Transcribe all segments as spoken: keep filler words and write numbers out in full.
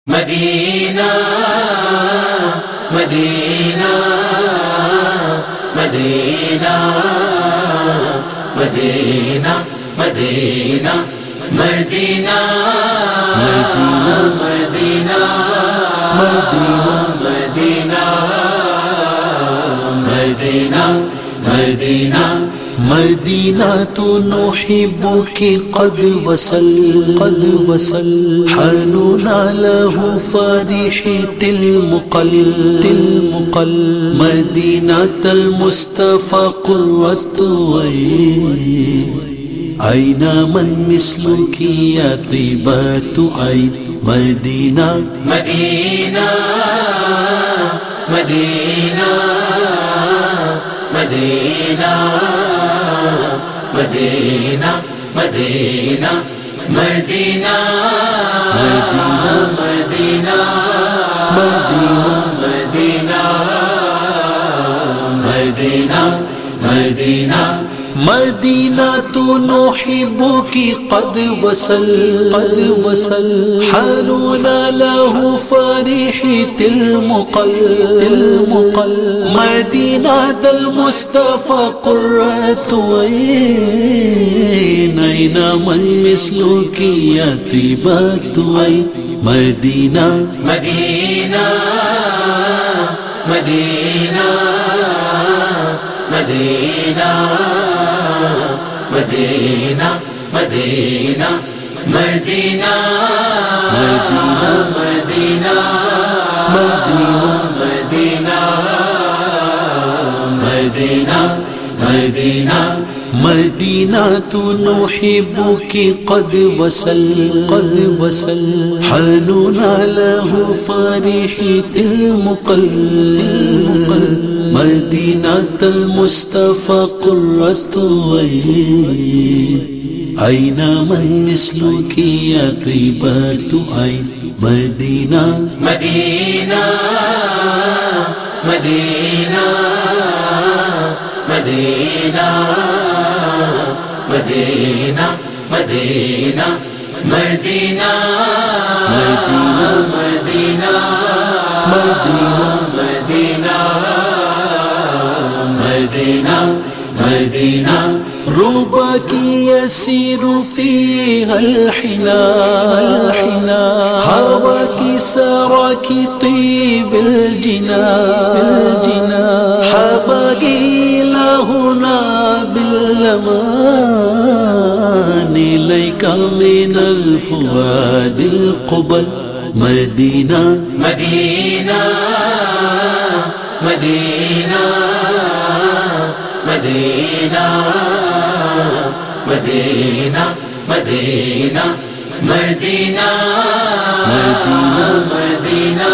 مدینہ مدینہ مدینہ مدینہ مدینہ مدینہ مدینہ مدینہ مدینہ مدینہ مدینہ تو نحبك قد وصل قد وصل حنونا له فرح المقل المقل مدینة المصطفى قرة عين أين من مثلك يا طيبة عين مدینہ مدینہ مدینہ مدینہ مدینہ مدینہ مدینہ مدینہ مدینہ مدینہ مدینہ مدینہ تو نحبك قد وصل قد وصل حنونا له فرح المقل المقل مدینة المصطفى قرة عين أين من مثلك يا طيبة عين مدینہ مدینہ مدینہ مدینہ مدینہ مدینہ مدینہ مدینہ مدینہ مدینہ مدینہ مدینہ تو نحبك قد وصل قد وصل حنونا له فرح المقل مدینة المصطفى قرة عين أين من مثلك يا طيبة عين مدینہ مدینہ مدینہ مدینہ مدینہ مدینہ مدینہ مدینہ مدینہ مدینہ مدینہ رباك يسير فيها الحنا هواك سراك طيب الجنان حباك إلهنا بالأمان إليك من الفؤاد القبل مدینہ مدینہ مدینہ مدینہ مدینہ مدینہ مدینہ مدینہ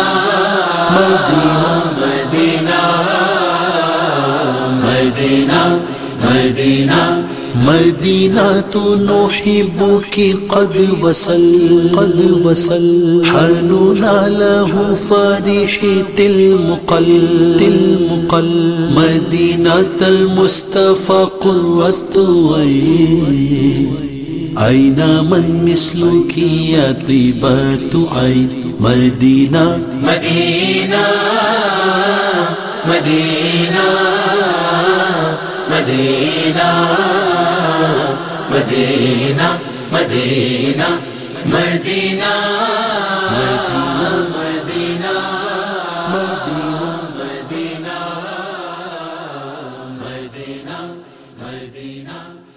مدینہ مدینہ مدینہ مدینہ تو نحبك قد وصل قد وصل حنونا له فرح المقل المقل مدینة المصطفى قرة عين أين من مثلك يا طيبة عين مدینہ مدینہ مدینہ مدینہ مدینہ مدینہ مدینہ مدینہ مدینہ مدینہ مدینہ